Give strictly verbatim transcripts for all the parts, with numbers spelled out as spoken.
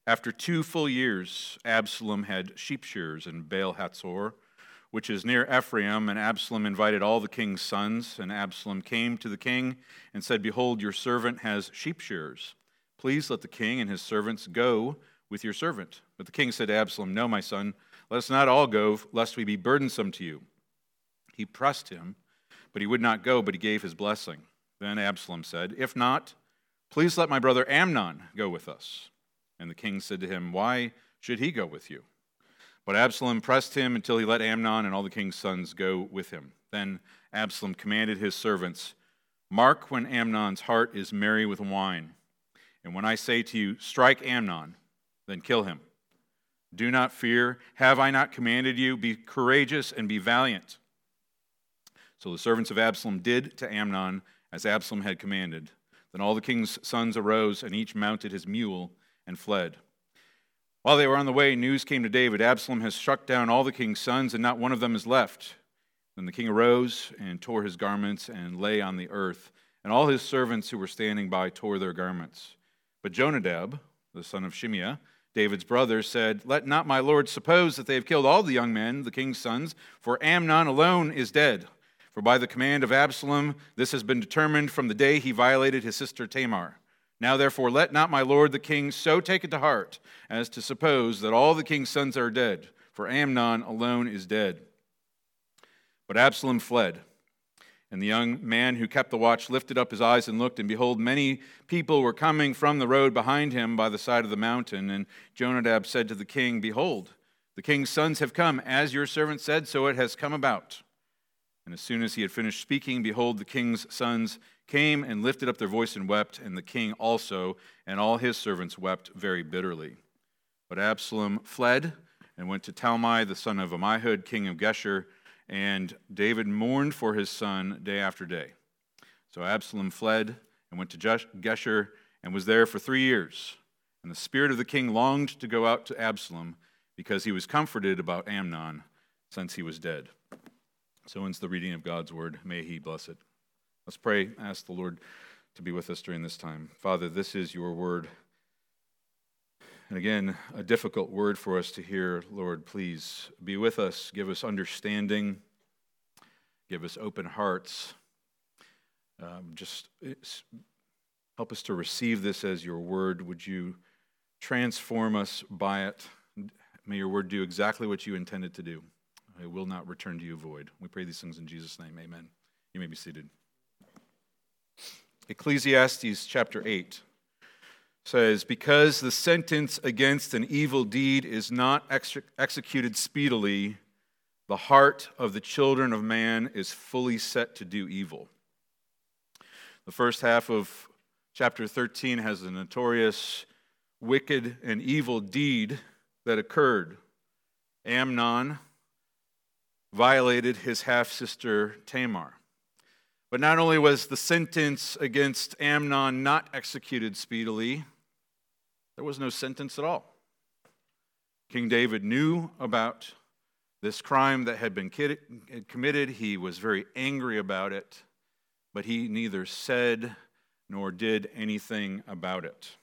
After two full years, Absalom had sheep shears in Baal Hatzor, which is near Ephraim, and Absalom invited all the king's sons. And Absalom came to the king and said, "Behold, your servant has sheep shears. Please let the king and his servants go with your servant." But the king said to Absalom, "No, my son, let us not all go, lest we be burdensome to you." He pressed him, but he would not go, but he gave his blessing. Then Absalom said, "If not, please let my brother Amnon go with us." And the king said to him, "Why should he go with you?" But Absalom pressed him until he let Amnon and all the king's sons go with him. Then Absalom commanded his servants, "Mark when Amnon's heart is merry with wine. And when I say to you, 'Strike Amnon,' then kill him. Do not fear. Have I not commanded you? Be courageous and be valiant." So the servants of Absalom did to Amnon as Absalom had commanded. Then all the king's sons arose, and each mounted his mule and fled. While they were on the way, news came to David, "Absalom has struck down all the king's sons, and not one of them is left." Then the king arose and tore his garments and lay on the earth, and all his servants who were standing by tore their garments. But Jonadab, the son of Shimeah, David's brother, said, "Let not my lord suppose that they have killed all the young men, the king's sons, for Amnon alone is dead. For by the command of Absalom this has been determined from the day he violated his sister Tamar. Now therefore let not my lord the king so take it to heart as to suppose that all the king's sons are dead, for Amnon alone is dead." But Absalom fled, and the young man who kept the watch lifted up his eyes and looked, and behold, many people were coming from the road behind him by the side of the mountain. And Jonadab said to the king, "Behold, the king's sons have come, as your servant said, so it has come about." And as soon as he had finished speaking, behold, the king's sons came and lifted up their voice and wept, and the king also and all his servants wept very bitterly. But Absalom fled and went to Talmai, the son of Ammihud, king of Geshur, and David mourned for his son day after day. So Absalom fled and went to Geshur and was there for three years. And the spirit of the king longed to go out to Absalom because he was comforted about Amnon since he was dead. So ends the reading of God's word. May he bless it. Let's pray. Ask the Lord to be with us during this time. Father, this is your word. And again, a difficult word for us to hear. Lord, please be with us. Give us understanding. Give us open hearts. Um, just help us to receive this as your word. Would you transform us by it? May your word do exactly what you intended to do. It will not return to you void. We pray these things in Jesus' name. Amen. You may be seated. Ecclesiastes chapter eight says, "Because the sentence against an evil deed is not ex- executed speedily, the heart of the children of man is fully set to do evil." The first half of chapter thirteen has a notorious wicked and evil deed that occurred. Amnon violated his half-sister Tamar. But not only was the sentence against Amnon not executed speedily, there was no sentence at all. King David knew about this crime that had been committed. He was very angry about it, but he neither said nor did anything about it.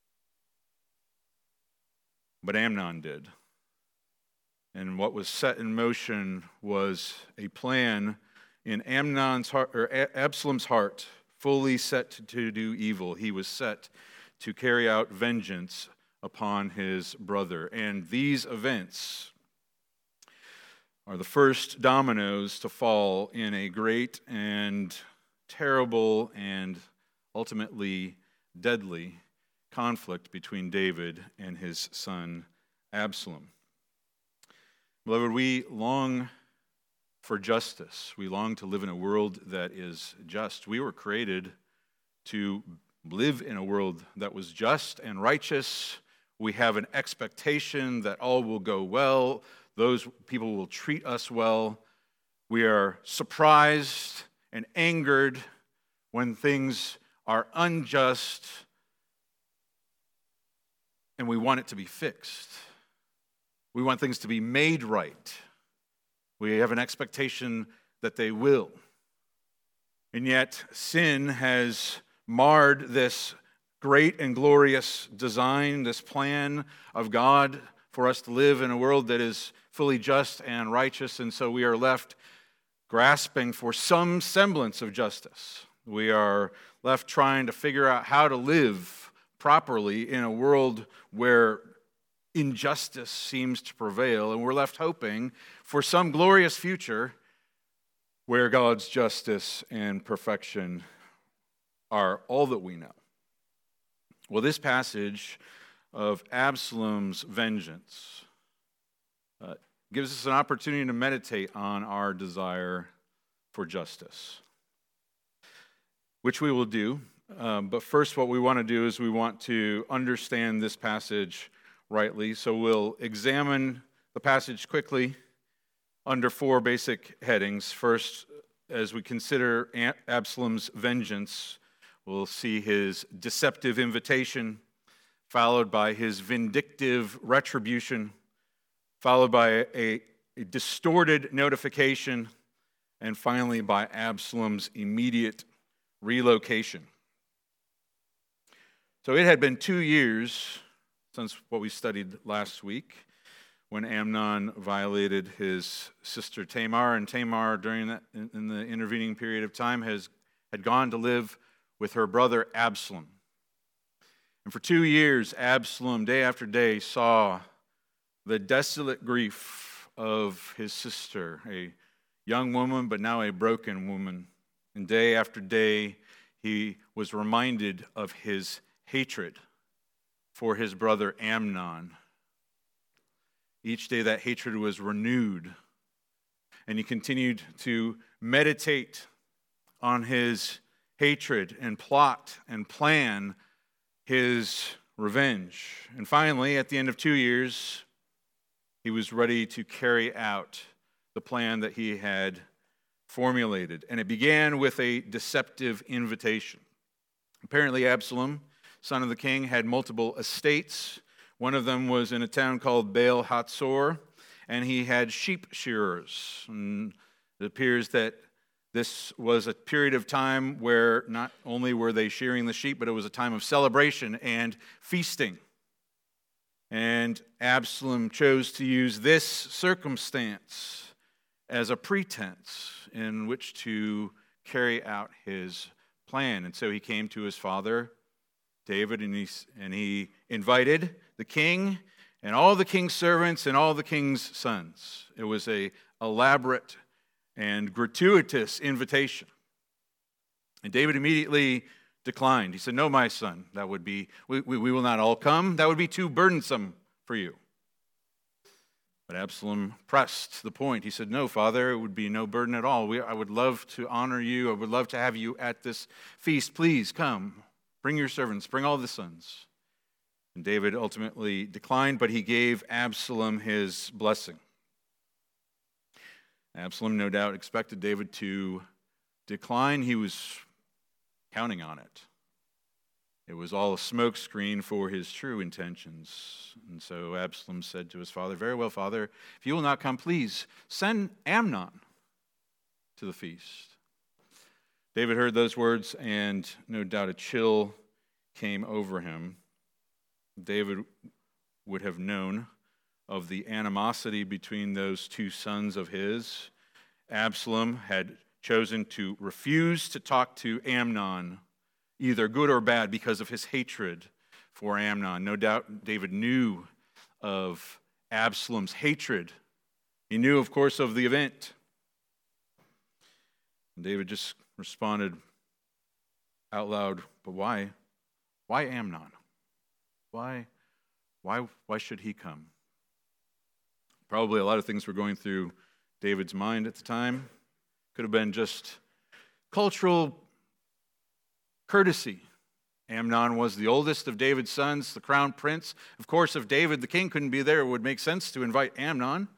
But Amnon did. And what was set in motion was a plan in Amnon's heart, or Absalom's heart, fully set to do evil. He was set to carry out vengeance upon his brother. And these events are the first dominoes to fall in a great and terrible and ultimately deadly conflict between David and his son Absalom. Beloved, we long for justice. We long to live in a world that is just. We were created to live in a world that was just and righteous. We have an expectation that all will go well. Those people will treat us well. We are surprised and angered when things are unjust, and we want it to be fixed. We want things to be made right. We have an expectation that they will. And yet, sin has marred this great and glorious design, this plan of God for us to live in a world that is fully just and righteous, and so we are left grasping for some semblance of justice. We are left trying to figure out how to live properly in a world where injustice seems to prevail, and we're left hoping for some glorious future where God's justice and perfection are all that we know. Well, this passage of Absalom's vengeance uh, gives us an opportunity to meditate on our desire for justice, which we will do. Um, but first, what we want to do is we want to understand this passage rightly. So we'll examine the passage quickly under four basic headings. First, as we consider Absalom's vengeance, we'll see his deceptive invitation, followed by his vindictive retribution, followed by a, a distorted notification, and finally by Absalom's immediate relocation. So it had been two years since what we studied last week when Amnon violated his sister Tamar, and Tamar during that in the intervening period of time has had gone to live with her brother Absalom. And for two years, Absalom, day after day, saw the desolate grief of his sister, a young woman, but now a broken woman. And day after day, he was reminded of his hatred for his brother Amnon. Each day that hatred was renewed, and he continued to meditate on his hatred and plot and plan his revenge. And finally, at the end of two years, he was ready to carry out the plan that he had formulated. And it began with a deceptive invitation. Apparently, Absalom, son of the king, had multiple estates. One of them was in a town called Baal Hatzor, and he had sheep shearers. And it appears that this was a period of time where not only were they shearing the sheep, but it was a time of celebration and feasting. And Absalom chose to use this circumstance as a pretense in which to carry out his plan. And so he came to his father, David, and he, and he invited the king and all the king's servants and all the king's sons. It was an elaborate and gratuitous invitation. And David immediately declined. He said, "No, my son, that would be, we, we, we will not all come. That would be too burdensome for you." But Absalom pressed the point. He said, "No, father, it would be no burden at all. We, I would love to honor you. I would love to have you at this feast. Please come. Bring your servants. Bring all the sons." And David ultimately declined, but he gave Absalom his blessing. Absalom, no doubt, expected David to decline. He was counting on it. It was all a smokescreen for his true intentions. And so Absalom said to his father, "Very well, father, if you will not come, please send Amnon to the feast." David heard those words, and no doubt a chill came over him. David would have known of the animosity between those two sons of his. Absalom had chosen to refuse to talk to Amnon, either good or bad, because of his hatred for Amnon. No doubt David knew of Absalom's hatred. He knew, of course, of the event. And David just responded out loud, "But why? Why Amnon? Why, why, why should he come?" Probably a lot of things were going through David's mind at the time. Could have been just cultural courtesy. Amnon was the oldest of David's sons, the crown prince. Of course, if David the king couldn't be there, it would make sense to invite Amnon.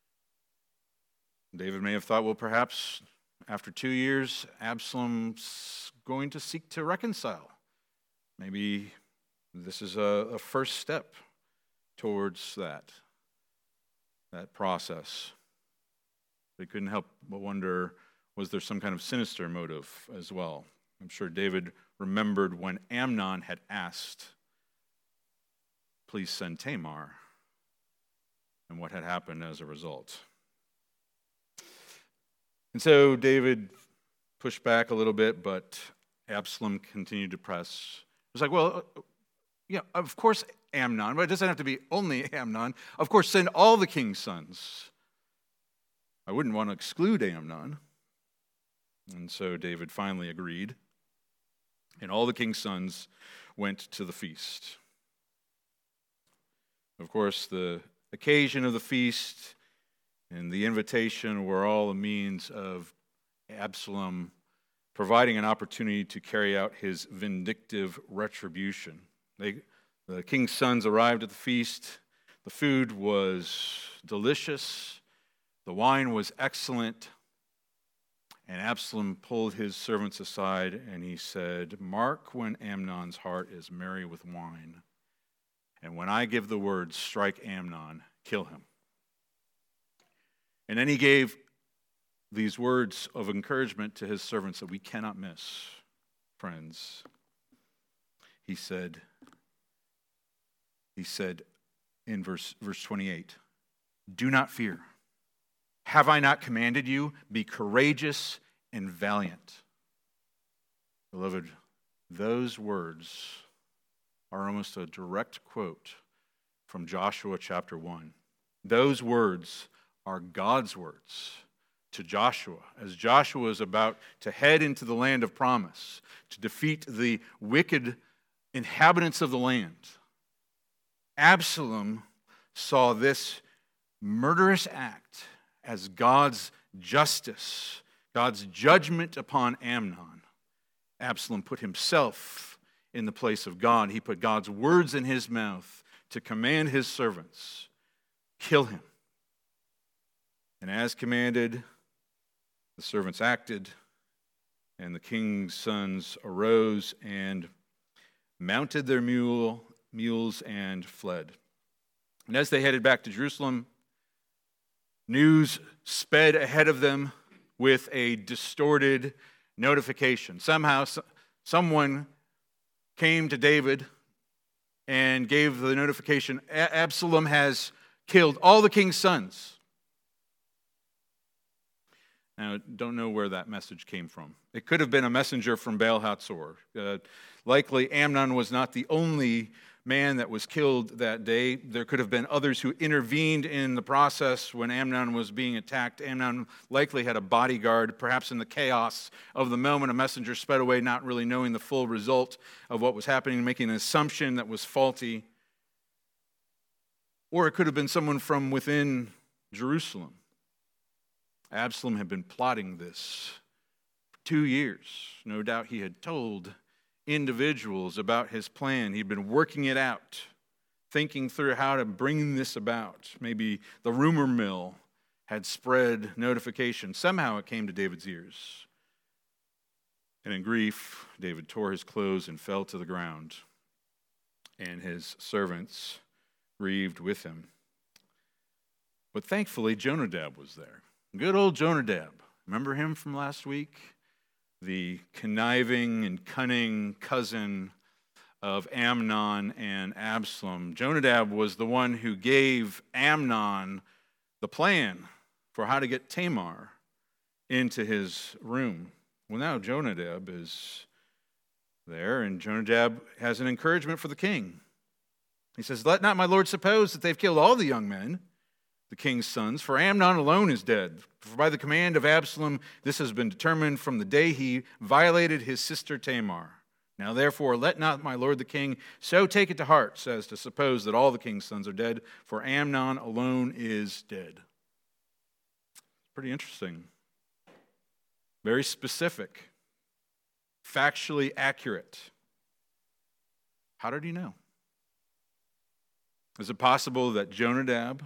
David may have thought, well, perhaps after two years, Absalom's going to seek to reconcile. Maybe this is a, a first step towards that. that process. They couldn't help but wonder, was there some kind of sinister motive as well? I'm sure David remembered when Amnon had asked, please send Tamar, and what had happened as a result. And so David pushed back a little bit, but Absalom continued to press. It was like, well, yeah, of course Amnon, but it doesn't have to be only Amnon. Of course, send all the king's sons. I wouldn't want to exclude Amnon. And so David finally agreed, and all the king's sons went to the feast. Of course, the occasion of the feast and the invitation were all a means of Absalom providing an opportunity to carry out his vindictive retribution. They, the king's sons arrived at the feast. The food was delicious. The wine was excellent. And Absalom pulled his servants aside and he said, mark when Amnon's heart is merry with wine. And when I give the word, strike Amnon, kill him. And then he gave these words of encouragement to his servants that we cannot miss, friends. He said, he said in verse, verse twenty-eight, do not fear. Have I not commanded you? Be courageous and valiant. Beloved, those words are almost a direct quote from Joshua chapter one. Those words are God's words to Joshua as Joshua is about to head into the land of promise, to defeat the wicked inhabitants of the land. Absalom saw this murderous act as God's justice, God's judgment upon Amnon. Absalom put himself in the place of God. He put God's words in his mouth to command his servants, kill him. And as commanded, the servants acted, and the king's sons arose and mounted their mule, mules and fled. And as they headed back to Jerusalem, news sped ahead of them with a distorted notification. Somehow, someone came to David and gave the notification, Absalom has killed all the king's sons. Now, don't know where that message came from. It could have been a messenger from Baal Hatzor. Uh, likely, Amnon was not the only man that was killed that day. There could have been others who intervened in the process when Amnon was being attacked. Amnon likely had a bodyguard. Perhaps in the chaos of the moment, a messenger sped away, not really knowing the full result of what was happening, making an assumption that was faulty. Or it could have been someone from within Jerusalem. Absalom had been plotting this for two years. No doubt he had told individuals about his plan. He'd been working it out, thinking through how to bring this about. Maybe the rumor mill had spread notification. Somehow it came to David's ears. And in grief, David tore his clothes and fell to the ground, and his servants grieved with him. But thankfully, Jonadab was there. Good old Jonadab. Remember him from last week? The conniving and cunning cousin of Amnon and Absalom. Jonadab was the one who gave Amnon the plan for how to get Tamar into his room. Well, now Jonadab is there, and Jonadab has an encouragement for the king. He says, let not my lord suppose that they've killed all the young men, the king's sons, for Amnon alone is dead. For by the command of Absalom, this has been determined from the day he violated his sister Tamar. Now therefore, let not my lord the king so take it to heart, so as to suppose that all the king's sons are dead, for Amnon alone is dead. Pretty interesting. Very specific. Factually accurate. How did he know? Is it possible that Jonadab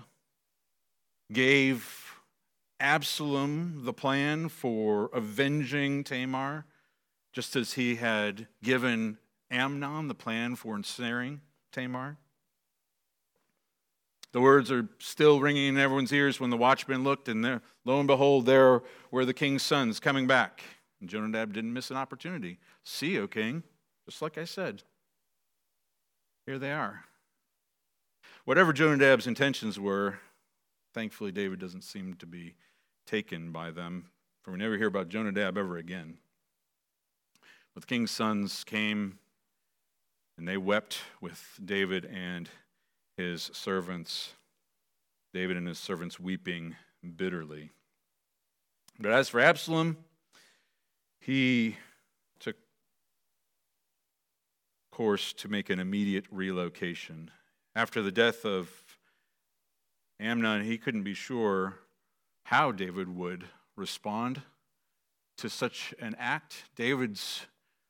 gave Absalom the plan for avenging Tamar, just as he had given Amnon the plan for ensnaring Tamar? The words are still ringing in everyone's ears when the watchmen looked, and there, lo and behold, there were the king's sons coming back. And Jonadab didn't miss an opportunity. See, O king, just like I said, here they are. Whatever Jonadab's intentions were, thankfully David doesn't seem to be taken by them, for we never hear about Jonadab ever again. But the king's sons came, and they wept with David and his servants, David and his servants weeping bitterly. But as for Absalom, he took course to make an immediate relocation. After the death of Amnon, he couldn't be sure how David would respond to such an act. David's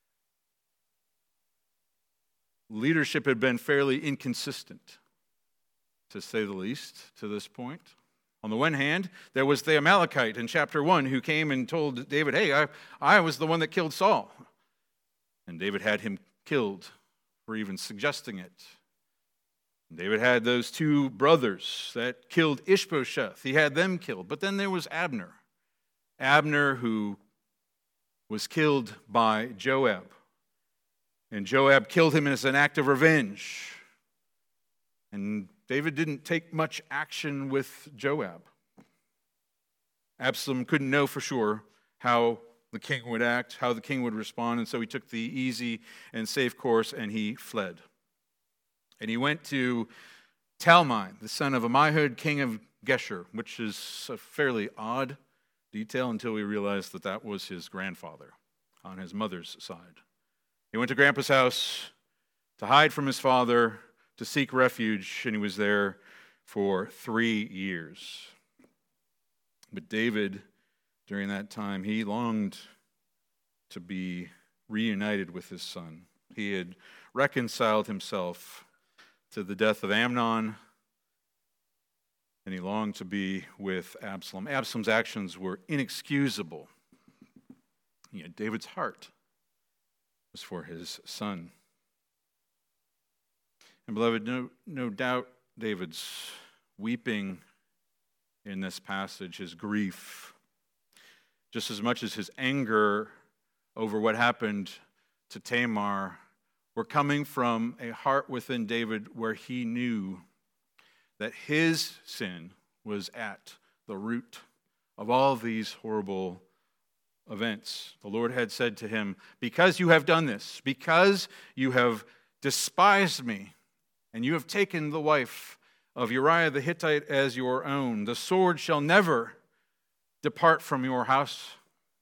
leadership had been fairly inconsistent, to say the least, to this point. On the one hand, there was the Amalekite in chapter one who came and told David, hey, I, I was the one that killed Saul. And David had him killed for even suggesting it. David had those two brothers that killed Ishbosheth. He had them killed. But then there was Abner. Abner who was killed by Joab. And Joab killed him as an act of revenge. And David didn't take much action with Joab. Absalom couldn't know for sure how the king would act, how the king would respond, and so he took the easy and safe course and he fled. And he went to Talmai, the son of Ammihud, king of Geshur, which is a fairly odd detail until we realized that that was his grandfather on his mother's side. He went to Grandpa's house to hide from his father, to seek refuge, and he was there for three years. But David, during that time, he longed to be reunited with his son. He had reconciled himself to the death of Amnon, and he longed to be with Absalom. Absalom's actions were inexcusable. Yet David's heart was for his son. And beloved, no, no doubt David's weeping in this passage, his grief, just as much as his anger over what happened to Tamar, were coming from a heart within David where he knew that his sin was at the root of all these horrible events. The Lord had said to him, because you have done this, because you have despised me, and you have taken the wife of Uriah the Hittite as your own, the sword shall never depart from your house.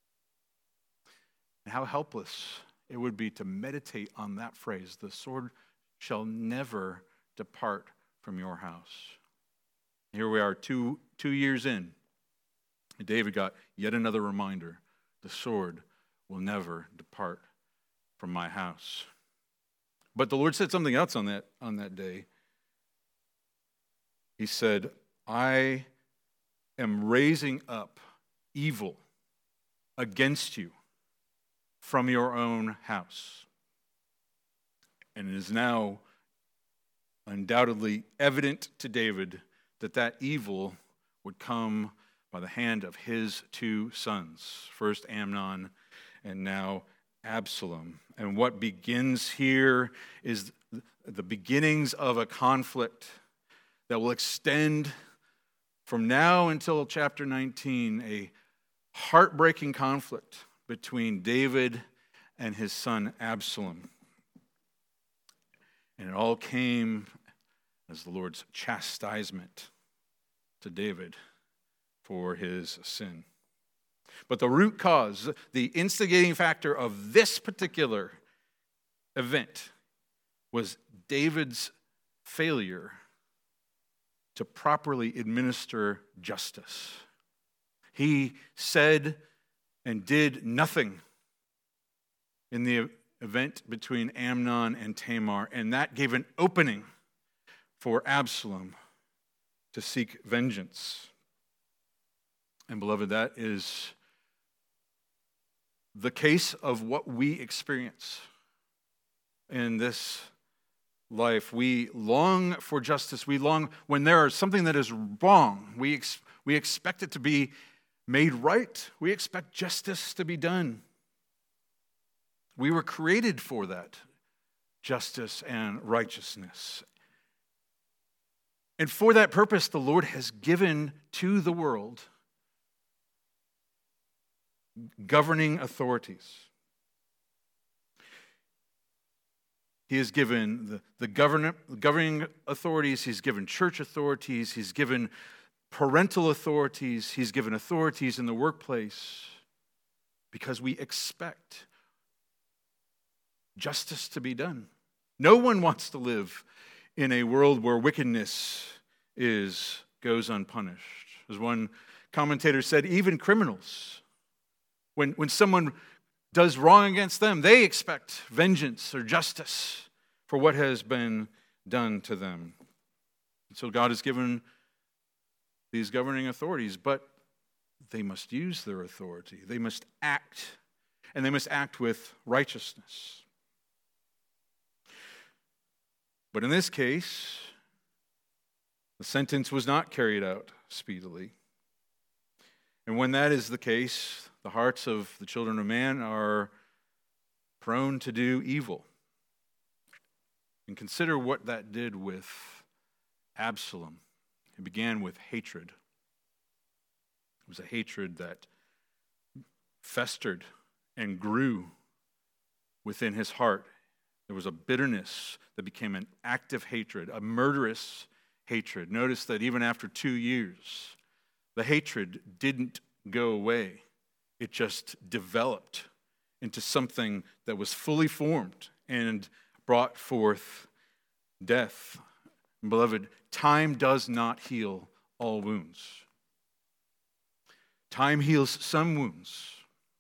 And how helpless it would be to meditate on that phrase, the sword shall never depart from your house. Here we are two, two years in, and David got yet another reminder, the sword will never depart from my house. But the Lord said something else on that, on that day. He said, I am raising up evil against you from your own house. And it is now undoubtedly evident to David that that evil would come by the hand of his two sons, first Amnon and now Absalom. And what begins here is the beginnings of a conflict that will extend from now until chapter nineteen, a heartbreaking conflict between David and his son Absalom. And it all came as the Lord's chastisement to David for his sin. But the root cause, the instigating factor of this particular event was David's failure to properly administer justice. He said and did nothing in the event between Amnon and Tamar, and that gave an opening for Absalom to seek vengeance. And beloved, that is the case of what we experience in this life. We long for justice. We long when there is something that is wrong. We, ex- we expect it to be made right. We expect justice to be done. We were created for that, justice and righteousness. And for that purpose, the Lord has given to the world governing authorities. He has given the, the govern, governing authorities, he's given church authorities, he's given parental authorities, he's given authorities in the workplace, because we expect justice to be done. No one wants to live in a world where wickedness is goes unpunished. As one commentator said, even criminals, when, when someone does wrong against them, they expect vengeance or justice for what has been done to them. And so God has given these governing authorities, but they must use their authority. They must act, and they must act with righteousness. But in this case, the sentence was not carried out speedily. And when that is the case, the hearts of the children of man are prone to do evil. And consider what that did with Absalom. It began with hatred. It was a hatred that festered and grew within his heart. There was a bitterness that became an active hatred, a murderous hatred. Notice that even after two years, the hatred didn't go away. It just developed into something that was fully formed and brought forth death. Beloved, time does not heal all wounds. Time heals some wounds.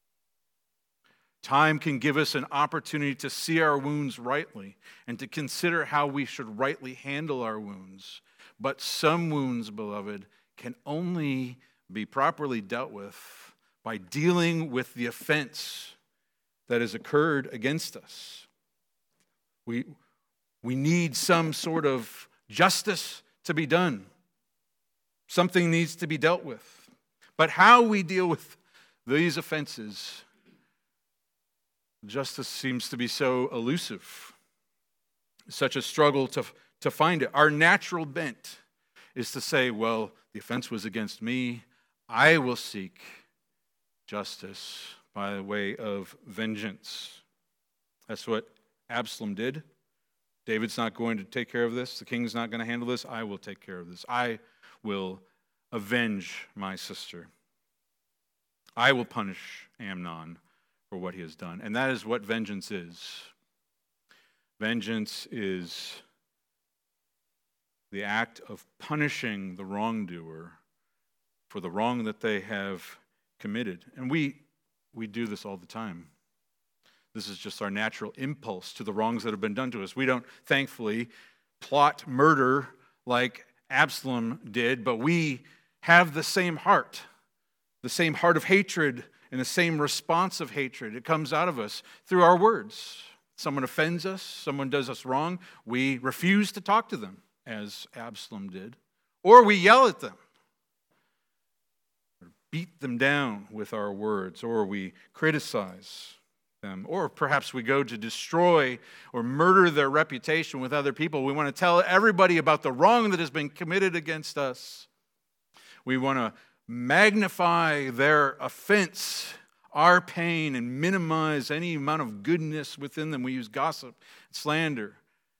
Time can give us an opportunity to see our wounds rightly and to consider how we should rightly handle our wounds. But some wounds, beloved, can only be properly dealt with by dealing with the offense that has occurred against us. We, we need some sort of justice to be done. Something needs to be dealt with. But how we deal with these offenses, justice seems to be so elusive. Such a struggle to, to find it. Our natural bent is to say, well, the offense was against me. I will seek justice by way of vengeance. That's what Absalom did. David's not going to take care of this. The king's not going to handle this. I will take care of this. I will avenge my sister. I will punish Amnon for what he has done. And that is what vengeance is. Vengeance is the act of punishing the wrongdoer for the wrong that they have committed. And we we do this all the time. This is just our natural impulse to the wrongs that have been done to us. We don't, thankfully, plot murder like Absalom did, but we have the same heart, the same heart of hatred and the same response of hatred. It comes out of us through our words. Someone offends us, someone does us wrong, we refuse to talk to them, as Absalom did, or we yell at them, or beat them down with our words, or we criticize them, or perhaps we go to destroy or murder their reputation with other people. We want to tell everybody about the wrong that has been committed against us. We want to magnify their offense, our pain, and minimize any amount of goodness within them. We use gossip, slander.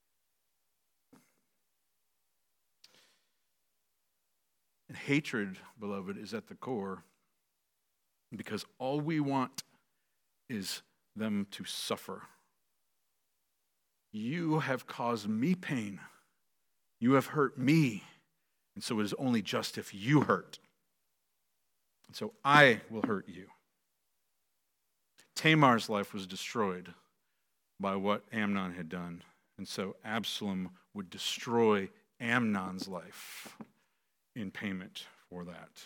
And hatred, beloved, is at the core, because all we want is them to suffer. You have caused me pain. You have hurt me. And so it is only just if you hurt. And so I will hurt you. Tamar's life was destroyed by what Amnon had done. And so Absalom would destroy Amnon's life in payment for that.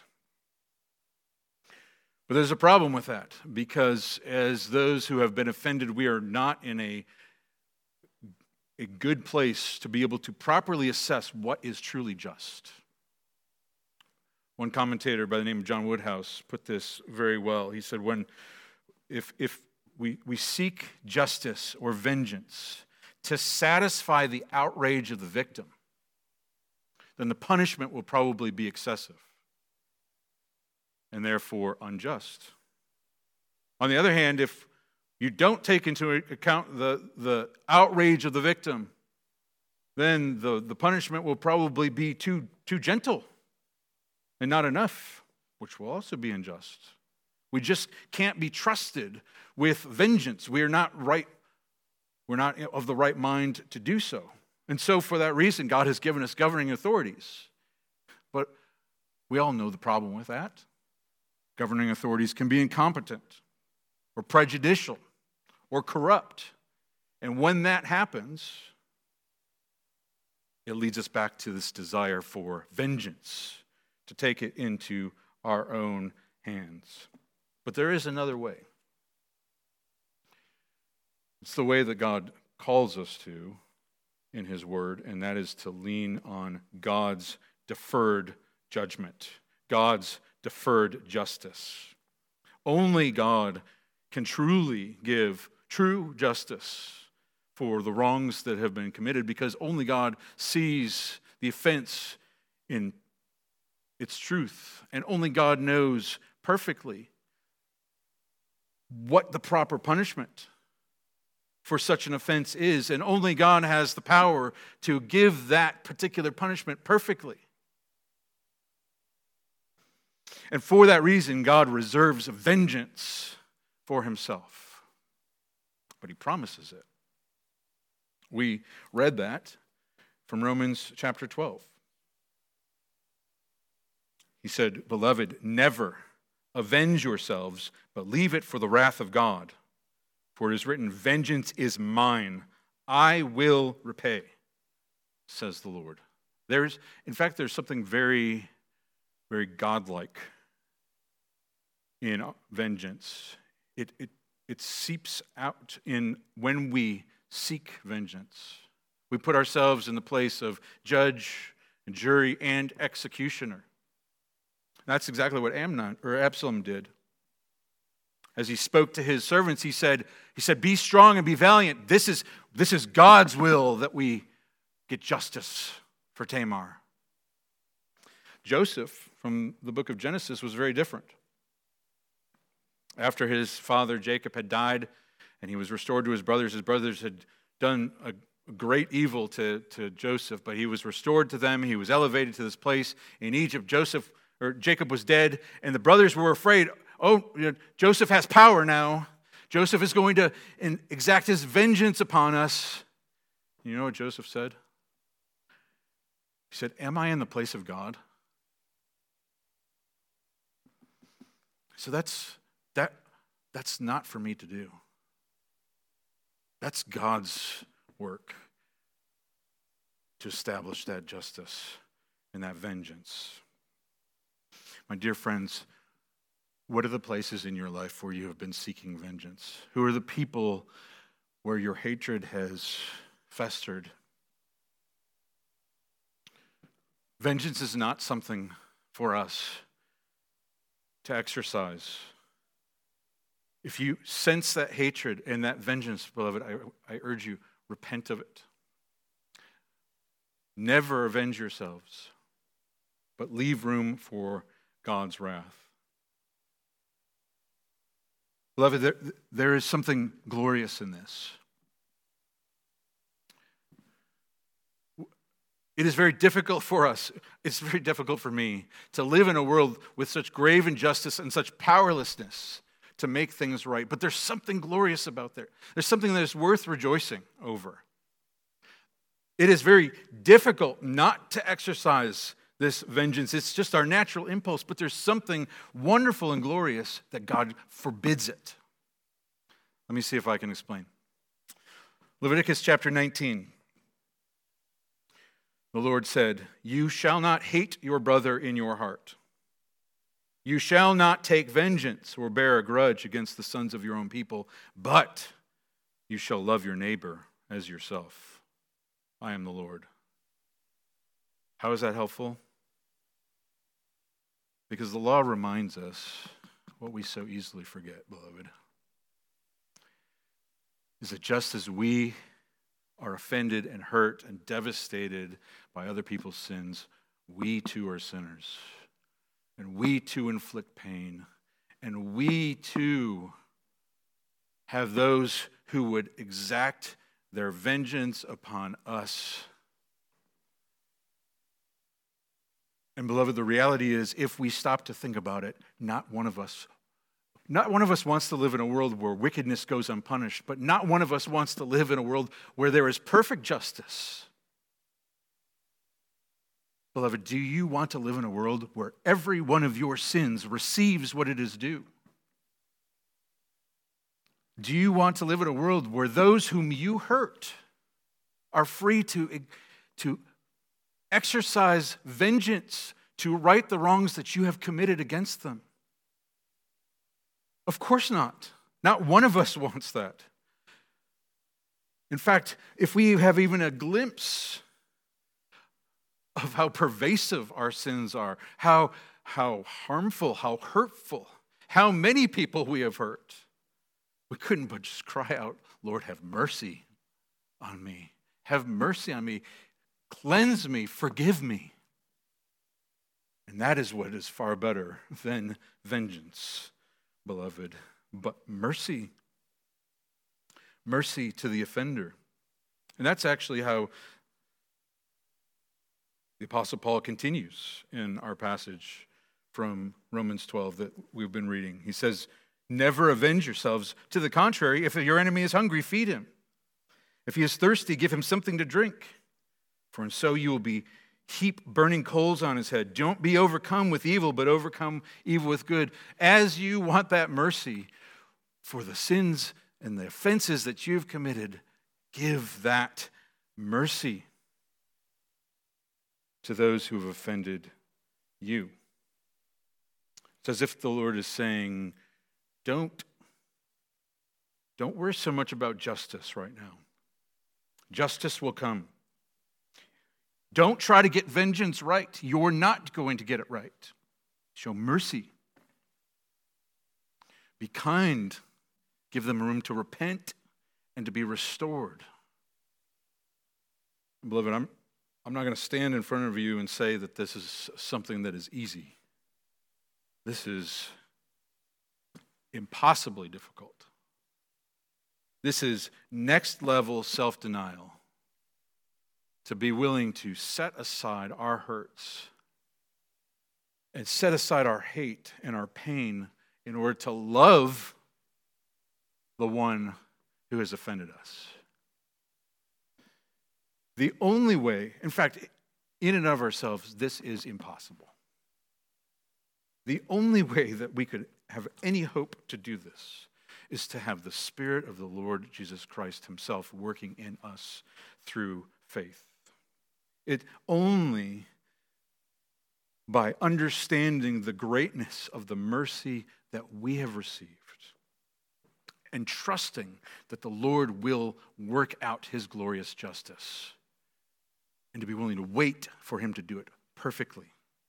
But there's a problem with that, because as those who have been offended, we are not in a, a good place to be able to properly assess what is truly just. One commentator by the name of John Woodhouse put this very well. He said, when if if we, we seek justice or vengeance to satisfy the outrage of the victim, then the punishment will probably be excessive and therefore unjust. On the other hand, if you don't take into account the, the outrage of the victim, then the, the punishment will probably be too, too gentle and not enough, which will also be unjust. We just can't be trusted with vengeance. We are not right, we're not of the right mind to do so. And so for that reason, God has given us governing authorities. But we all know the problem with that. Governing authorities can be incompetent or prejudicial or corrupt. And when that happens, it leads us back to this desire for vengeance, to take it into our own hands. But there is another way. It's the way that God calls us to in His Word, and that is to lean on God's deferred judgment, God's deferred justice. Only God can truly give true justice for the wrongs that have been committed, because only God sees the offense in its truth, and only God knows perfectly what the proper punishment for such an offense is, and only God has the power to give that particular punishment perfectly. And for that reason, God reserves vengeance for Himself. But He promises it. We read that from Romans chapter twelve. He said, "Beloved, never avenge yourselves, but leave it for the wrath of God. For it is written, 'Vengeance is mine, I will repay,' says the Lord." There's, in fact, there's something very, very godlike in vengeance. It, it, it seeps out in when we seek vengeance. We put ourselves in the place of judge and jury and executioner. That's exactly what Amnon or Absalom did. As he spoke to his servants, he said, he said, "Be strong and be valiant. This is, this is God's will that we get justice for Tamar." Joseph, from the book of Genesis, was very different. After his father Jacob had died and he was restored to his brothers, his brothers had done a great evil to, to Joseph, but he was restored to them. He was elevated to this place in Egypt. Joseph or Jacob was dead, and the brothers were afraid. Oh, you know, Joseph has power now. Joseph is going to exact his vengeance upon us. You know what Joseph said? He said, "Am I in the place of God?" So that's that. That's not for me to do. That's God's work to establish that justice and that vengeance. My dear friends, what are the places in your life where you have been seeking vengeance? Who are the people where your hatred has festered? Vengeance is not something for us to exercise. If you sense that hatred and that vengeance, beloved, I, I urge you, repent of it. Never avenge yourselves, but leave room for God's wrath. Beloved, there, there is something glorious in this. It is very difficult for us, it's very difficult for me, to live in a world with such grave injustice and such powerlessness to make things right. But there's something glorious about there. There's something that is worth rejoicing over. It is very difficult not to exercise this vengeance. It's just our natural impulse, but there's something wonderful and glorious that God forbids it. Let me see if I can explain. Leviticus chapter nineteen. The Lord said, "You shall not hate your brother in your heart. You shall not take vengeance or bear a grudge against the sons of your own people, but you shall love your neighbor as yourself. I am the Lord." How is that helpful? Because the law reminds us what we so easily forget, beloved. is that just as we are offended and hurt and devastated by other people's sins, we too are sinners. And we too inflict pain. And we too have those who would exact their vengeance upon us. And beloved, the reality is, if we stop to think about it, not one of us, not one of us wants to live in a world where wickedness goes unpunished, but not one of us wants to live in a world where there is perfect justice. Beloved, do you want to live in a world where every one of your sins receives what it is due? Do you want to live in a world where those whom you hurt are free to, to exercise vengeance to right the wrongs that you have committed against them? Of course not. Not one of us wants that. In fact, if we have even a glimpse of how pervasive our sins are, how, how harmful, how hurtful, how many people we have hurt, we couldn't but just cry out, Lord, have mercy on me. Have mercy on me. Cleanse me. Forgive me. And that is what is far better than vengeance, beloved. But mercy. Mercy to the offender. And that's actually how the Apostle Paul continues in our passage from Romans twelve that we've been reading. He says, never avenge yourselves. To the contrary, if your enemy is hungry, feed him. If he is thirsty, give him something to drink. For in so you will be heap burning coals on his head. Don't be overcome with evil, but overcome evil with good. As you want that mercy for the sins and the offenses that you've committed, give that mercy to those who have offended you. It's as if the Lord is saying, Don't, don't worry so much about justice right now. Justice will come. Don't try to get vengeance right. You're not going to get it right. Show mercy. Be kind. Give them room to repent and to be restored. Beloved, I'm, I'm not going to stand in front of you and say that this is something that is easy. This is impossibly difficult. This is next level self-denial. To be willing to set aside our hurts and set aside our hate and our pain in order to love the one who has offended us. The only way, in fact, in and of ourselves, this is impossible. The only way that we could have any hope to do this is to have the Spirit of the Lord Jesus Christ himself working in us through faith. It only by understanding the greatness of the mercy that we have received and trusting that the Lord will work out his glorious justice and to be willing to wait for him to do it perfectly.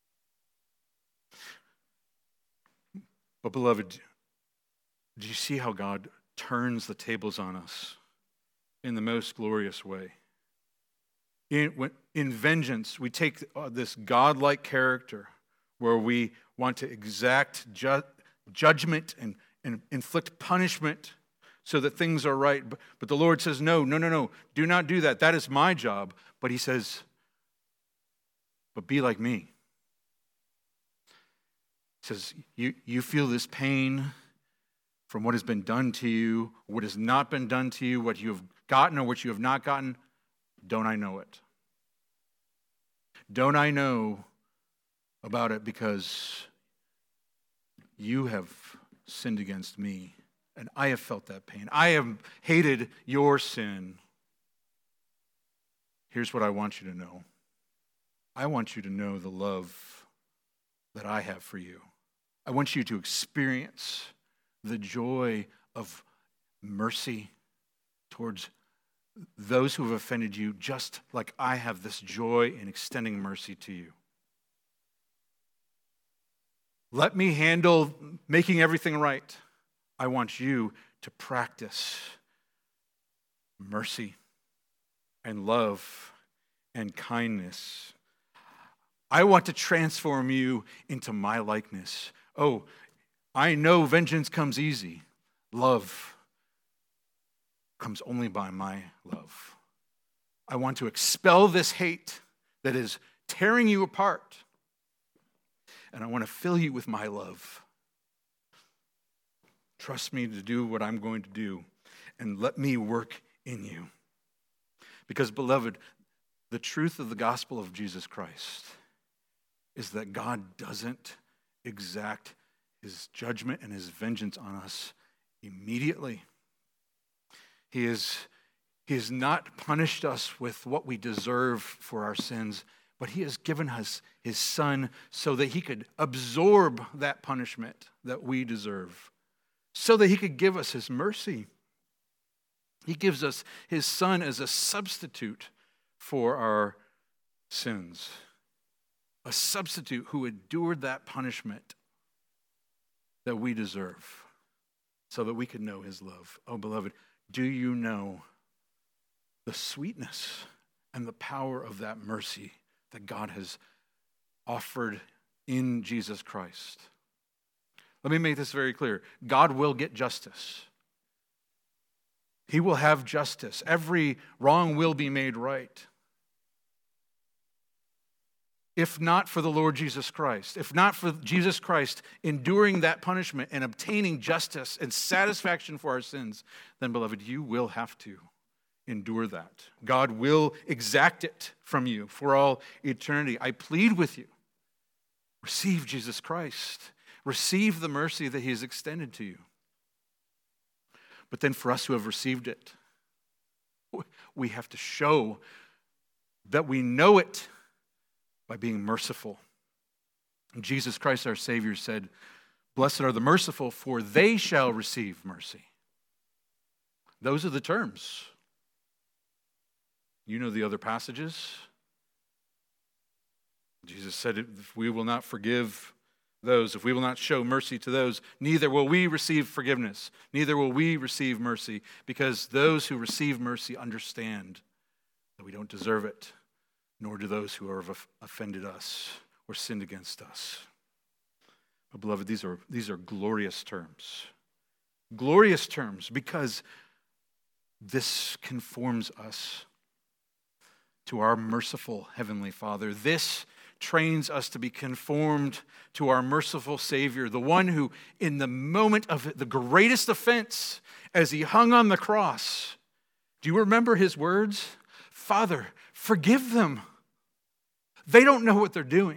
But beloved, do you see how God turns the tables on us in the most glorious way? In, in vengeance, we take uh, this godlike character where we want to exact ju- judgment and, and inflict punishment so that things are right. But, but the Lord says, no, no, no, no, do not do that. That is my job. But he says, but be like me. He says, you, you feel this pain from what has been done to you, what has not been done to you, what you have gotten or what you have not gotten. Don't I know it? Don't I know about it because you have sinned against me and I have felt that pain. I have hated your sin. Here's what I want you to know. I want you to know the love that I have for you. I want you to experience the joy of mercy towards those who have offended you, just like I have this joy in extending mercy to you. Let me handle making everything right. I want you to practice mercy and love and kindness. I want to transform you into my likeness. Oh, I know vengeance comes easy. Love comes only by my love. I want to expel this hate that is tearing you apart. And I want to fill you with my love. Trust me to do what I'm going to do, and let me work in you. Because, beloved, the truth of the gospel of Jesus Christ is that God doesn't exact his judgment and his vengeance on us immediately. He is, he has not punished us with what we deserve for our sins, but he has given us his Son so that he could absorb that punishment that we deserve, so that he could give us his mercy. He gives us his Son as a substitute for our sins, a substitute who endured that punishment that we deserve so that we could know his love. Oh, beloved, do you know the sweetness and the power of that mercy that God has offered in Jesus Christ? Let me make this very clear. God will get justice. He will have justice. Every wrong will be made right. If not for the Lord Jesus Christ, if not for Jesus Christ enduring that punishment and obtaining justice and satisfaction for our sins, then, beloved, you will have to endure that. God will exact it from you for all eternity. I plead with you, receive Jesus Christ. Receive the mercy that he has extended to you. But then for us who have received it, we have to show that we know it by being merciful. And Jesus Christ, our Savior, said, "Blessed are the merciful, for they shall receive mercy." Those are the terms. You know the other passages. Jesus said, if we will not forgive those, if we will not show mercy to those, neither will we receive forgiveness, neither will we receive mercy, because those who receive mercy understand that we don't deserve it, nor do those who have offended us or sinned against us. But beloved, these are, these are glorious terms. Glorious terms, because this conforms us to our merciful Heavenly Father. This trains us to be conformed to our merciful Savior, the one who, in the moment of the greatest offense, as he hung on the cross, do you remember his words? Father, forgive them. They don't know what they're doing.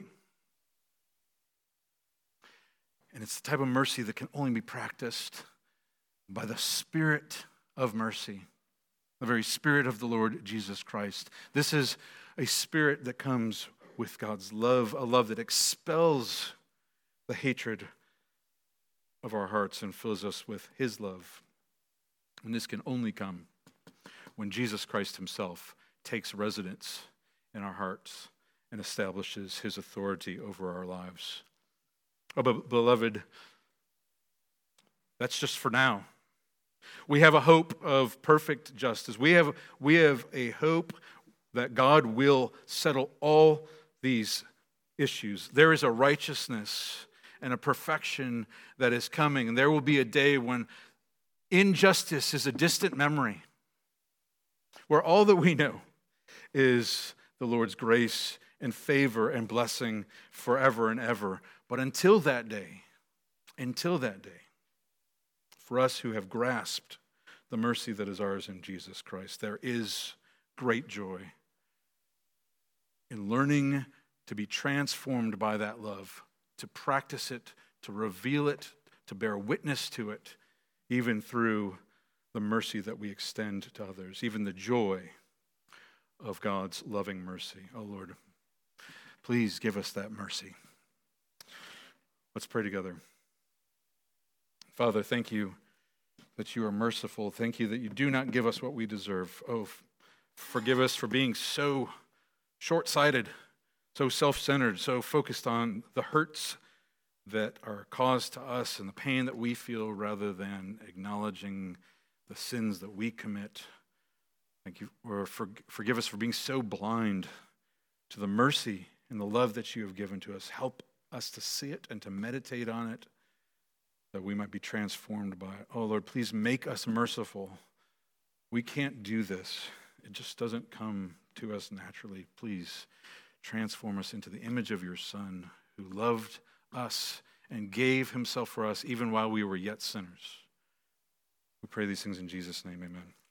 And it's the type of mercy that can only be practiced by the Spirit of mercy, the very Spirit of the Lord Jesus Christ. This is a Spirit that comes with God's love, a love that expels the hatred of our hearts and fills us with his love. And this can only come when Jesus Christ himself takes residence in our hearts and establishes his authority over our lives. Oh, but beloved, that's just for now. We have a hope of perfect justice. We have, we have a hope that God will settle all these issues. There is a righteousness and a perfection that is coming, and there will be a day when injustice is a distant memory, where all that we know is the Lord's grace and favor and blessing forever and ever. But until that day, until that day, for us who have grasped the mercy that is ours in Jesus Christ, there is great joy in learning to be transformed by that love, to practice it, to reveal it, to bear witness to it, even through the mercy that we extend to others, even the joy of God's loving mercy. Oh Lord, please give us that mercy. Let's pray together. Father, thank you that you are merciful. Thank you that you do not give us what we deserve. Oh, forgive us for being so short-sighted, so self-centered, so focused on the hurts that are caused to us and the pain that we feel rather than acknowledging the sins that we commit Thank you, or for, forgive us for being so blind to the mercy and the love that you have given to us. Help us to see it and to meditate on it, that we might be transformed by it. Oh, Lord, please make us merciful. We can't do this. It just doesn't come to us naturally. Please transform us into the image of your Son, who loved us and gave himself for us even while we were yet sinners. We pray these things in Jesus' name, amen.